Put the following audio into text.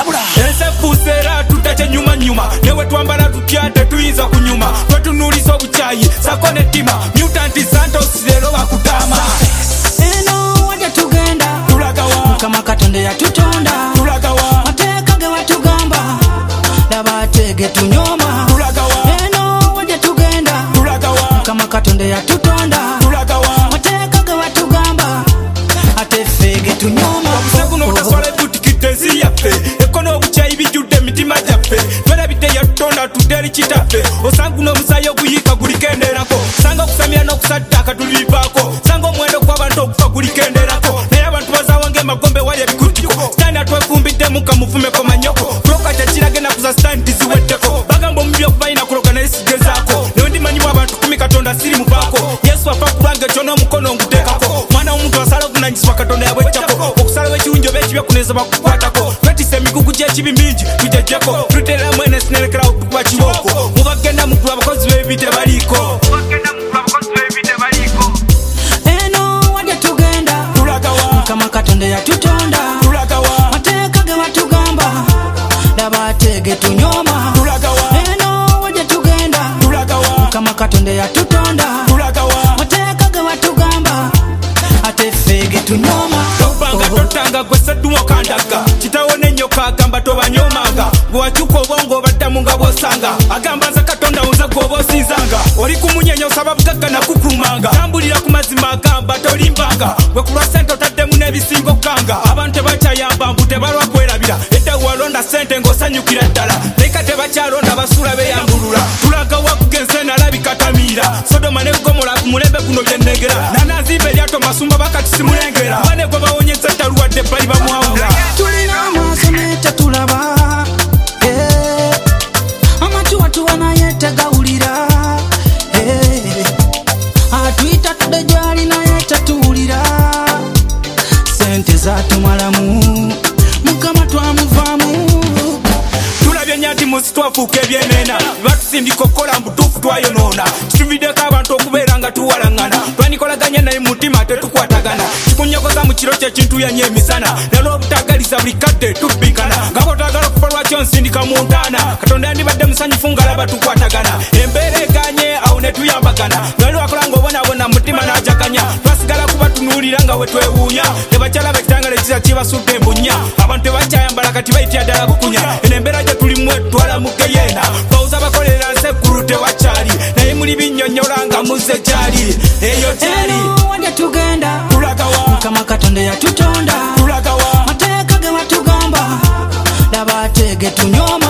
ese fusera tutache nyuma newe twambala tutyate tuyiza kunyuma twetunulisa obuchayi sakone tima mutant santos lero bakutama eno wajja tugenda tulagawa kama katonda yatutonda tulagawa mateeka ge watugamba laba tege tunyoma tulagawa eno wajja tugenda tulagawa kama katonda yatutonda tulagawa mateeka ge watugamba ate fege tunyoma obusaguno butaswala ebutikitezi yaffe ekono obuchayi bijjudde emitima gyaffe twerabidde yatutonda tuteri kitaffe osanguno omusayi oguyika gulikenderako sanga okusamira n'okusaddaka tulibivaako sanga omuwendo gw'abantu okufa gulikenderako naye abantu bazaawo ng'emagombe wali ebikutiko sitaani atwefumbidde kamufumeko manyoko kuloka kyekirage enaku za sitaani tiziweddeko bagamba omubi okubalina kuloga naye sigezaako naye ndimanyibwa abantu kumi katonda siri muvaako yesu afa kulanga ekyo n'omukono nguteekako mwana w'omuntu asala obuvunanyizibwa katonda yabwejjako okusalawo ekirungi oba ekibi okuneeza bakukwatako twetisa emigugu gy'ekibi mingi tujejjeko tuterera mwene sinerekerawo okutukuba kibooko mubagenda mukulu abakozi b'ebibi tebaliiko eno wajja tugenda tulagawa kama katonda yatutonda tulagawa mateeka ge watugamba laba tege tunyoma tulagawa eno wajja tugenda tulagawa kama katonda yatutonda tulagawa mateeka ge watugamba ate fege tunyoma tobanga totanga gwe seddumo kandaga kitawo n'ennyoka agamba tobanyomanga gwe wakyuka obwongo obaddamu nga bw'osanga agamba nze katonda nze gw'oba osinzanga oli kumunyenya osaba bugagga nakukulumanga tambulira ku mazima agamba tolimbanga gwe kulwa sente otaddemu n'ebisinga okkanga abantu tebakyayamba mbu tebalwa kwerabira edda walonda sente ng'osanyukira ddala leka tebakyalonda basuula beyambulula tulaga wakugenze nalabika tamiira sodoma ne gomola ku mulembe guno byennegera nananzimba eryato masumba bakati simulengera bane gwe bawonyeza taluwadde bali bamwawula tulina amaaso naye tetulaba amatu watuwa naye tegawulira atuyita tudde gyali naye tetuwulira sente zatumalamu mukama twamuvaamu tulabye nyanti musi twafuuka ebyenena batusindika okukola mbutuufu twayonoona kituviddeko abantu okubeera nga tuwalaŋŋana twanikolaganya naye mutima tetukwatagana kikunyokoza mu kiro kyekintu yanya emisana nalwo obutagaliza buli kadde tubbikana nga bwotagala okufa lwakyo nsindika mu ntaana katonda yandibadde musanyufu ng'alaba tukwatagana embeera eganye awo ne tuyambagana ngali wakola ng'obonabona mutima n'ajakanya twasigala kuba tunuulira nga we twewuunya tebakyalaba ekitangala ekisa kibasudde embunya abantu tebakyayambala kati bayitira ddala bukunya eno embeera gye tulimu etwala mu geyeena bawuza bakolera nsekkulu tewakyali naye muli binnyonnyola nga muzze gyali eyo gyali eno wajja tugenda tulagawa kama katonda yatutonda tulagawa mateeka ge watugamba laba tege tunyoma